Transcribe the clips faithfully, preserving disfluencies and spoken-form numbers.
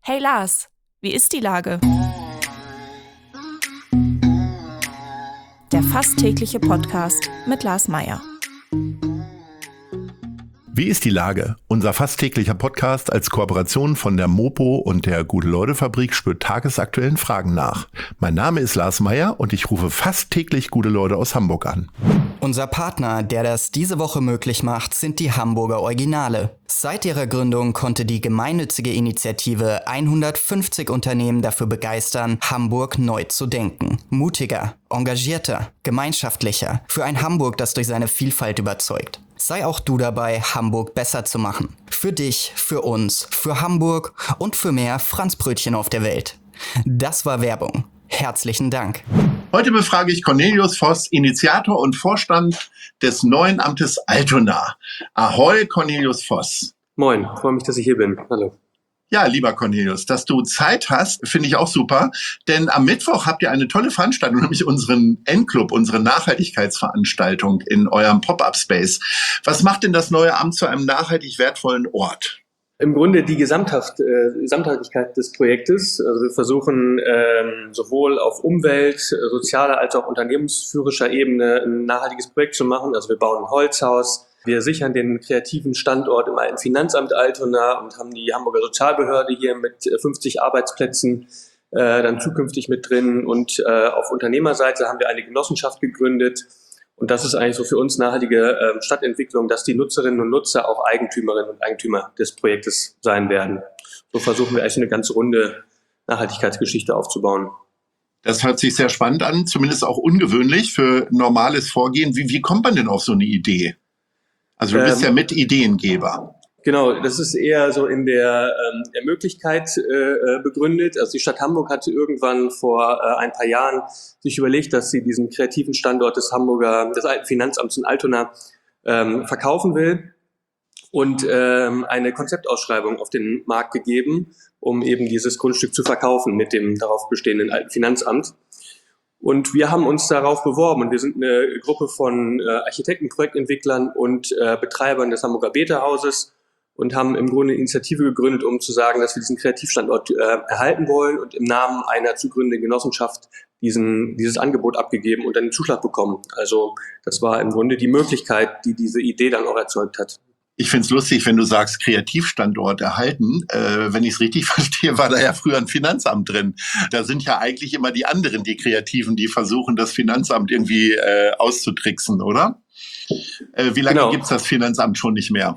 Hey Lars, wie ist die Lage? Der fast tägliche Podcast mit Lars Meyer. Wie ist die Lage? Unser fast täglicher Podcast als Kooperation von der Mopo und der Gute-Leute-Fabrik spürt tagesaktuellen Fragen nach. Mein Name ist Lars Meyer und ich rufe fast täglich gute Leute aus Hamburg an. Unser Partner, der das diese Woche möglich macht, sind die Hamburger Originale. Seit ihrer Gründung konnte die gemeinnützige Initiative hundertfünfzig Unternehmen dafür begeistern, Hamburg neu zu denken. Mutiger, engagierter, gemeinschaftlicher. Für ein Hamburg, das durch seine Vielfalt überzeugt. Sei auch du dabei, Hamburg besser zu machen. Für dich, für uns, für Hamburg und für mehr Franzbrötchen auf der Welt. Das war Werbung. Herzlichen Dank. Heute befrage ich Cornelius Voss, Initiator und Vorstand des neuen Amtes Altona. Ahoi, Cornelius Voss. Moin, freue mich, dass ich hier bin. Hallo. Ja, lieber Cornelius, dass du Zeit hast, finde ich auch super. Denn am Mittwoch habt ihr eine tolle Veranstaltung, nämlich unseren N-Club, unsere Nachhaltigkeitsveranstaltung in eurem Pop-Up-Space. Was macht denn das neue Amt zu einem nachhaltig wertvollen Ort? Im Grunde die Gesamthaft, äh, Gesamtheitlichkeit des Projektes. Also wir versuchen ähm, sowohl auf Umwelt-, sozialer als auch unternehmensführerischer Ebene ein nachhaltiges Projekt zu machen. Also wir bauen ein Holzhaus. Wir sichern den kreativen Standort im alten Finanzamt Altona und haben die Hamburger Sozialbehörde hier mit fünfzig Arbeitsplätzen äh, dann zukünftig mit drin. Und äh, auf Unternehmerseite haben wir eine Genossenschaft gegründet. Und das ist eigentlich so für uns nachhaltige äh, Stadtentwicklung, dass die Nutzerinnen und Nutzer auch Eigentümerinnen und Eigentümer des Projektes sein werden. So versuchen wir eigentlich eine ganz runde Nachhaltigkeitsgeschichte aufzubauen. Das hört sich sehr spannend an, zumindest auch ungewöhnlich für normales Vorgehen. Wie, wie kommt man denn auf so eine Idee? Also du bist ähm, ja Mitideengeber. Genau, das ist eher so in der, ähm, der Möglichkeit äh, begründet. Also die Stadt Hamburg hatte irgendwann vor äh, ein paar Jahren sich überlegt, dass sie diesen kreativen Standort des Hamburger, des alten Finanzamts in Altona ähm, verkaufen will und ähm, eine Konzeptausschreibung auf den Markt gegeben, um eben dieses Grundstück zu verkaufen mit dem darauf bestehenden alten Finanzamt. Und wir haben uns darauf beworben und wir sind eine Gruppe von äh, Architekten, Projektentwicklern und äh, Betreibern des Hamburger Beta-Hauses und haben im Grunde eine Initiative gegründet, um zu sagen, dass wir diesen Kreativstandort äh, erhalten wollen und im Namen einer zu gründenden Genossenschaft diesen, dieses Angebot abgegeben und dann den Zuschlag bekommen. Also das war im Grunde die Möglichkeit, die diese Idee dann auch erzeugt hat. Ich find's lustig, wenn du sagst, Kreativstandort erhalten. Äh, wenn ich es richtig verstehe, war da ja früher ein Finanzamt drin. Da sind ja eigentlich immer die anderen, die Kreativen, die versuchen, das Finanzamt irgendwie äh, auszutricksen, oder? Äh, wie lange genau. Gibt's das Finanzamt schon nicht mehr?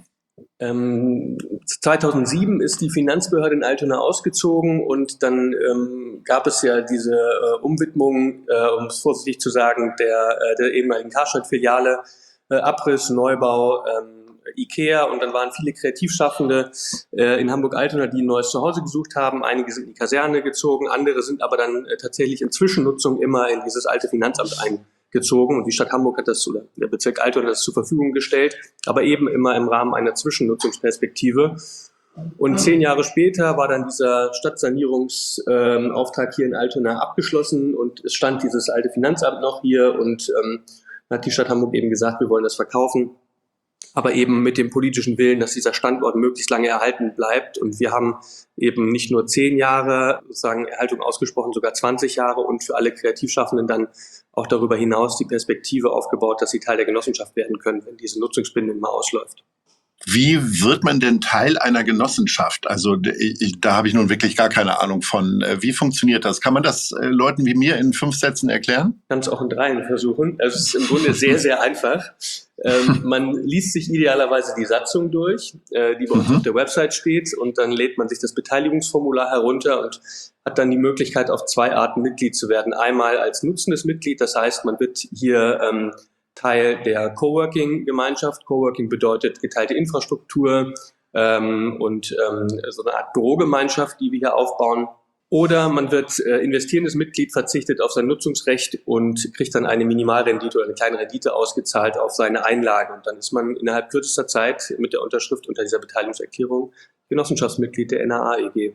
Ähm, zweitausendsieben ist die Finanzbehörde in Altona ausgezogen und dann ähm, gab es ja diese äh, Umwidmung, äh, um es vorsichtig zu sagen, der, äh, der ehemaligen Karstadt-Filiale, äh, Abriss, Neubau, ähm, Ikea und dann waren viele Kreativschaffende äh, in Hamburg-Altona, die ein neues Zuhause gesucht haben. Einige sind in die Kaserne gezogen, andere sind aber dann äh, tatsächlich in Zwischennutzung immer in dieses alte Finanzamt eingezogen und die Stadt Hamburg hat das, oder der Bezirk Altona das zur Verfügung gestellt, aber eben immer im Rahmen einer Zwischennutzungsperspektive. Und zehn Jahre später war dann dieser Stadtsanierungsauftrag ähm, hier in Altona abgeschlossen und es stand dieses alte Finanzamt noch hier und ähm, hat die Stadt Hamburg eben gesagt, wir wollen das verkaufen. Aber eben mit dem politischen Willen, dass dieser Standort möglichst lange erhalten bleibt. Und wir haben eben nicht nur zehn Jahre sozusagen Erhaltung ausgesprochen, sogar zwanzig Jahre und für alle Kreativschaffenden dann auch darüber hinaus die Perspektive aufgebaut, dass sie Teil der Genossenschaft werden können, wenn diese Nutzungsbindung mal ausläuft. Wie wird man denn Teil einer Genossenschaft? Also ich, da habe ich nun wirklich gar keine Ahnung von. Wie funktioniert das? Kann man das äh, Leuten wie mir in fünf Sätzen erklären? Ich kann es auch in dreien versuchen. Es ist im Grunde sehr, sehr einfach. Ähm, man liest sich idealerweise die Satzung durch, äh, die bei uns mhm. auf der Website steht und dann lädt man sich das Beteiligungsformular herunter und hat dann die Möglichkeit, auf zwei Arten Mitglied zu werden. Einmal als nutzendes Mitglied, das heißt, man wird hier ähm, Teil der Coworking-Gemeinschaft. Coworking bedeutet geteilte Infrastruktur ähm, und ähm, so eine Art Bürogemeinschaft, die wir hier aufbauen. Oder man wird äh, investierendes Mitglied, verzichtet auf sein Nutzungsrecht und kriegt dann eine Minimalrendite oder eine kleine Rendite ausgezahlt auf seine Einlagen. Und dann ist man innerhalb kürzester Zeit mit der Unterschrift unter dieser Beteiligungserklärung Genossenschaftsmitglied der N A A E G.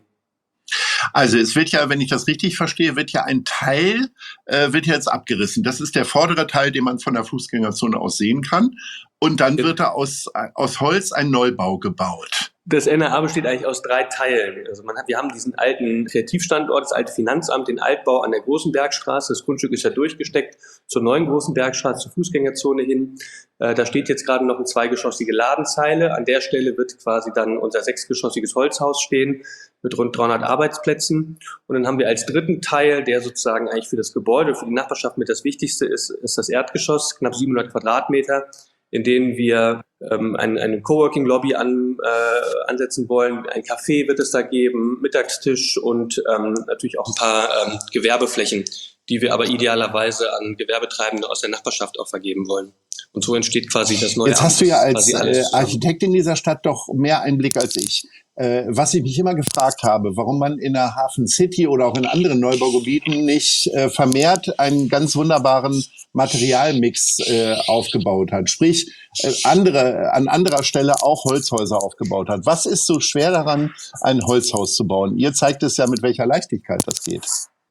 Also es wird ja, wenn ich das richtig verstehe, wird ja ein Teil, äh, wird jetzt abgerissen. Das ist der vordere Teil, den man von der Fußgängerzone aus sehen kann. Und dann wird da aus, aus Holz ein Neubau gebaut. Das N R A besteht eigentlich aus drei Teilen. Also man hat, wir haben diesen alten Kreativstandort, das alte Finanzamt, den Altbau an der Großen Bergstraße. Das Grundstück ist ja durchgesteckt zur neuen Großen Bergstraße, zur Fußgängerzone hin. Äh, da steht jetzt gerade noch eine zweigeschossige Ladenzeile. An der Stelle wird quasi dann unser sechsgeschossiges Holzhaus stehen mit rund dreihundert Arbeitsplätzen. Und dann haben wir als dritten Teil, der sozusagen eigentlich für das Gebäude, für die Nachbarschaft mit das Wichtigste ist, ist das Erdgeschoss, knapp siebenhundert Quadratmeter, in denen wir ähm, ein, eine Coworking-Lobby an, äh, ansetzen wollen. Ein Café wird es da geben, Mittagstisch und ähm, natürlich auch ein paar ähm, Gewerbeflächen, die wir aber idealerweise an Gewerbetreibende aus der Nachbarschaft auch vergeben wollen. Und so entsteht quasi das neue. Jetzt hast du ja als äh, Architekt in dieser Stadt doch mehr Einblick als ich. Äh, was ich mich immer gefragt habe, warum man in der Hafen City oder auch in anderen Neubaugebieten nicht äh, vermehrt einen ganz wunderbaren Materialmix äh, aufgebaut hat, sprich äh, andere an anderer Stelle auch Holzhäuser aufgebaut hat. Was ist so schwer daran, ein Holzhaus zu bauen? Ihr zeigt es ja, mit welcher Leichtigkeit das geht.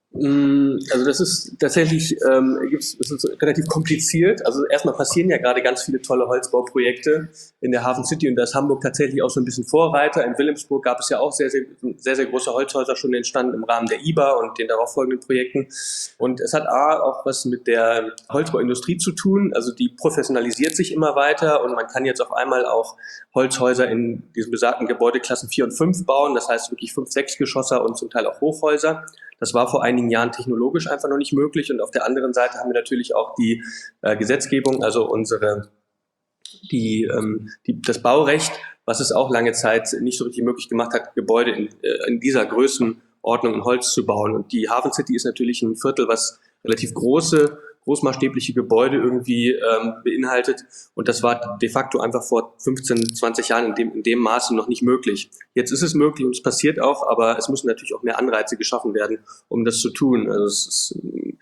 Also das ist tatsächlich ähm, gibt's, das ist relativ kompliziert. Also erstmal passieren ja gerade ganz viele tolle Holzbauprojekte in der Hafen City und da ist Hamburg tatsächlich auch so ein bisschen Vorreiter. In Wilhelmsburg gab es ja auch sehr, sehr, sehr, sehr große Holzhäuser schon entstanden im Rahmen der I B A und den darauffolgenden Projekten. Und es hat A, auch was mit der Holzbauindustrie zu tun. Also die professionalisiert sich immer weiter und man kann jetzt auf einmal auch Holzhäuser in diesen besagten Gebäudeklassen vier und fünf bauen. Das heißt wirklich fünf, sechs Geschosser und zum Teil auch Hochhäuser. Das war vor einigen Jahren technologisch einfach noch nicht möglich. Und auf der anderen Seite haben wir natürlich auch die äh, Gesetzgebung, also unsere, die, ähm, die, das Baurecht, was es auch lange Zeit nicht so richtig möglich gemacht hat, Gebäude in, äh, in dieser Größenordnung in Holz zu bauen. Und die Hafen City ist natürlich ein Viertel, was relativ große, großmaßstäbliche Gebäude irgendwie ähm, beinhaltet. Und das war de facto einfach vor fünfzehn, zwanzig Jahren in dem, in dem Maße noch nicht möglich. Jetzt ist es möglich und es passiert auch, aber es müssen natürlich auch mehr Anreize geschaffen werden, um das zu tun. Also es ist,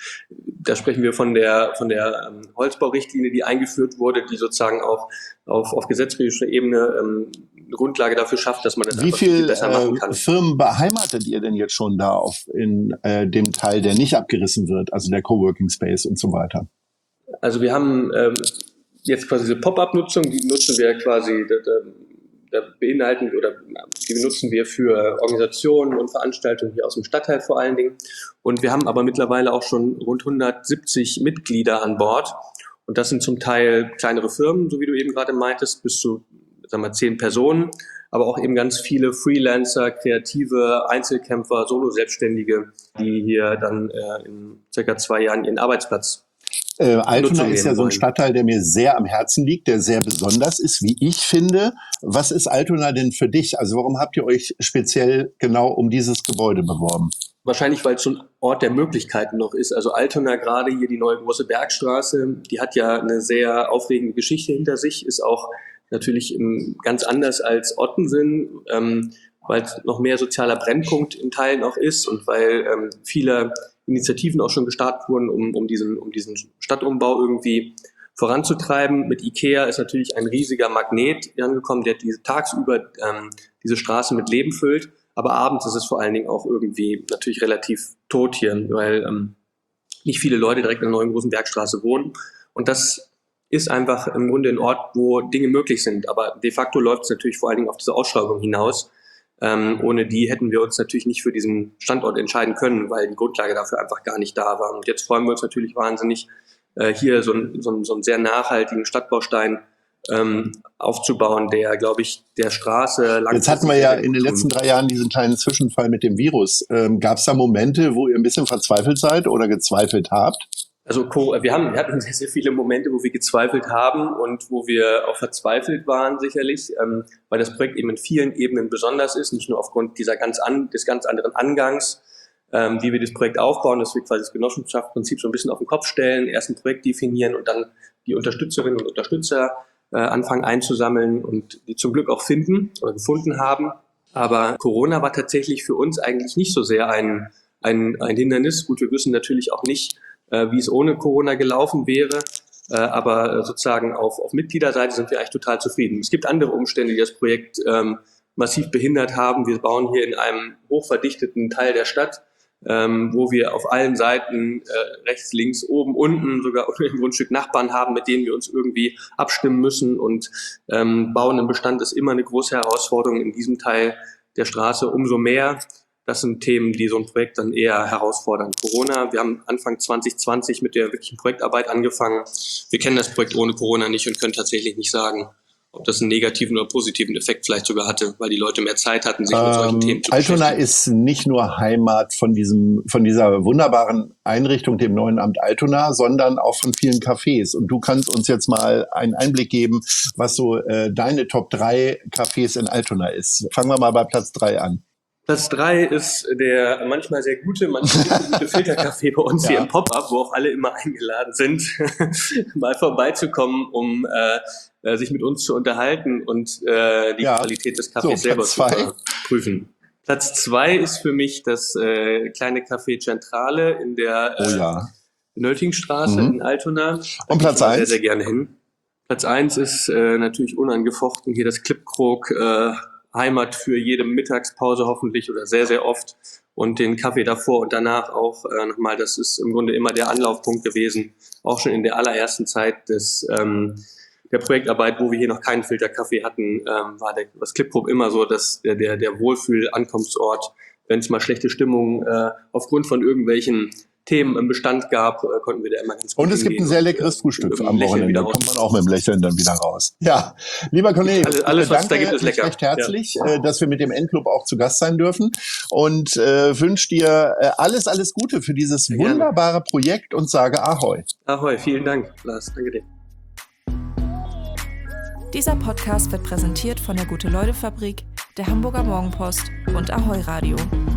da sprechen wir von der, von der ähm, Holzbaurichtlinie, die eingeführt wurde, die sozusagen auch auf, auf gesetzgeberischer Ebene ähm, eine Grundlage dafür schafft, dass man das Wie einfach viel, viel besser machen kann. Wie viele Firmen beheimatet ihr denn jetzt schon da auf in äh, dem Teil, der nicht abgerissen wird, also der Coworking Space und so weiter? Also wir haben ähm, jetzt quasi diese Pop-up-Nutzung, die nutzen wir quasi, da, da, da beinhalten oder die benutzen wir für Organisationen und Veranstaltungen hier aus dem Stadtteil vor allen Dingen. Und wir haben aber mittlerweile auch schon rund hundertsiebzig Mitglieder an Bord. Und das sind zum Teil kleinere Firmen, so wie du eben gerade meintest, bis zu, sagen wir, zehn Personen, aber auch eben ganz viele Freelancer, Kreative, Einzelkämpfer, Solo-Selbstständige, die hier dann äh, in circa zwei Jahren ihren Arbeitsplatz Äh, Altona ist ja so ein Stadtteil, der mir sehr am Herzen liegt, der sehr besonders ist, wie ich finde. Was ist Altona denn für dich? Also warum habt ihr euch speziell genau um dieses Gebäude beworben? Wahrscheinlich, weil es so ein Ort der Möglichkeiten noch ist. Also Altona, gerade hier die neue Große Bergstraße, die hat ja eine sehr aufregende Geschichte hinter sich, ist auch natürlich ganz anders als Ottensen, ähm, weil es noch mehr sozialer Brennpunkt in Teilen auch ist und weil ähm, viele Initiativen auch schon gestartet wurden, um, um, diesen, um diesen Stadtumbau irgendwie voranzutreiben. Mit IKEA ist natürlich ein riesiger Magnet angekommen, der diese, tagsüber ähm, diese Straße mit Leben füllt. Aber abends ist es vor allen Dingen auch irgendwie natürlich relativ tot hier, weil ähm, nicht viele Leute direkt in der neuen Großen Bergstraße wohnen. Und das ist einfach im Grunde ein Ort, wo Dinge möglich sind. Aber de facto läuft es natürlich vor allen Dingen auf diese Ausschreibung hinaus. Ähm, ohne die hätten wir uns natürlich nicht für diesen Standort entscheiden können, weil die Grundlage dafür einfach gar nicht da war. Und jetzt freuen wir uns natürlich wahnsinnig, äh, hier so, ein, so, ein, so einen sehr nachhaltigen Stadtbaustein ähm, aufzubauen, der, glaube ich, der Straße langfristig... Jetzt hatten wir ja in den letzten drei Jahren diesen kleinen Zwischenfall mit dem Virus. Ähm, Gab es da Momente, wo ihr ein bisschen verzweifelt seid oder gezweifelt habt? Also wir, haben, wir hatten sehr, sehr viele Momente, wo wir gezweifelt haben und wo wir auch verzweifelt waren sicherlich, ähm, weil das Projekt eben in vielen Ebenen besonders ist, nicht nur aufgrund dieser ganz an, des ganz anderen Angangs, ähm, wie wir das Projekt aufbauen, dass wir quasi das Genossenschaftsprinzip so ein bisschen auf den Kopf stellen, erst ein Projekt definieren und dann die Unterstützerinnen und Unterstützer äh, anfangen einzusammeln und die zum Glück auch finden oder gefunden haben. Aber Corona war tatsächlich für uns eigentlich nicht so sehr ein, ein, ein Hindernis. Gut, wir wissen natürlich auch nicht, äh, wie es ohne Corona gelaufen wäre. Äh, aber sozusagen auf, auf Mitgliederseite sind wir eigentlich total zufrieden. Es gibt andere Umstände, die das Projekt ähm, massiv behindert haben. Wir bauen hier in einem hochverdichteten Teil der Stadt ähm, wo wir auf allen Seiten äh, rechts, links, oben, unten sogar im Grundstück Nachbarn haben, mit denen wir uns irgendwie abstimmen müssen. Und ähm, Bauen im Bestand ist immer eine große Herausforderung, in diesem Teil der Straße umso mehr. Das sind Themen, die so ein Projekt dann eher herausfordern. Corona, wir haben Anfang zwanzig zwanzig mit der wirklichen Projektarbeit angefangen. Wir kennen das Projekt ohne Corona nicht und können tatsächlich nicht sagen, ob das einen negativen oder positiven Effekt vielleicht sogar hatte, weil die Leute mehr Zeit hatten, sich ähm, mit solchen Themen zu beschäftigen. Altona ist nicht nur Heimat von diesem, von dieser wunderbaren Einrichtung, dem neuen Amt Altona, sondern auch von vielen Cafés. Und du kannst uns jetzt mal einen Einblick geben, was so äh, deine Top drei Cafés in Altona ist. Fangen wir mal bei Platz drei an. Platz drei ist der manchmal sehr gute, manchmal nicht so gute Filtercafé bei uns ja. hier im Pop-Up, wo auch alle immer eingeladen sind, mal vorbeizukommen, um äh, sich mit uns zu unterhalten und äh, die ja. Qualität des Cafés so, selber zu prüfen. Platz zwei ist für mich das äh, kleine Café Centrale in der äh, oh ja. Nöltingstraße mhm. in Altona. Da und Platz eins? Sehr, sehr gerne hin. Platz eins ist äh, natürlich unangefochten hier das Clipkrog, äh, Heimat für jede Mittagspause hoffentlich oder sehr, sehr oft und den Kaffee davor und danach auch äh, nochmal, das ist im Grunde immer der Anlaufpunkt gewesen, auch schon in der allerersten Zeit des ähm, der Projektarbeit, wo wir hier noch keinen Filterkaffee hatten, ähm, war der, das Clipkrog immer so, dass der, der, der Wohlfühl-Ankunftsort, wenn es mal schlechte Stimmung äh, aufgrund von irgendwelchen Themen im Bestand gab, konnten wir da immer ganz gut Und es gibt ein sehr leckeres Frühstück am Wochenende. Da kommt man auch mit dem Lächeln dann wieder raus. Ja, lieber Kollege, alles, alles, was danke da gibt, ist lecker. recht herzlich, ja. äh, dass wir mit dem N-Club auch zu Gast sein dürfen und äh, wünsche dir äh, alles, alles Gute für dieses sehr wunderbare gerne. Projekt und sage Ahoi. Ahoi, vielen Dank, Lars. Danke dir. Dieser Podcast wird präsentiert von der Gute-Leute-Fabrik, der Hamburger Morgenpost und Ahoi Radio.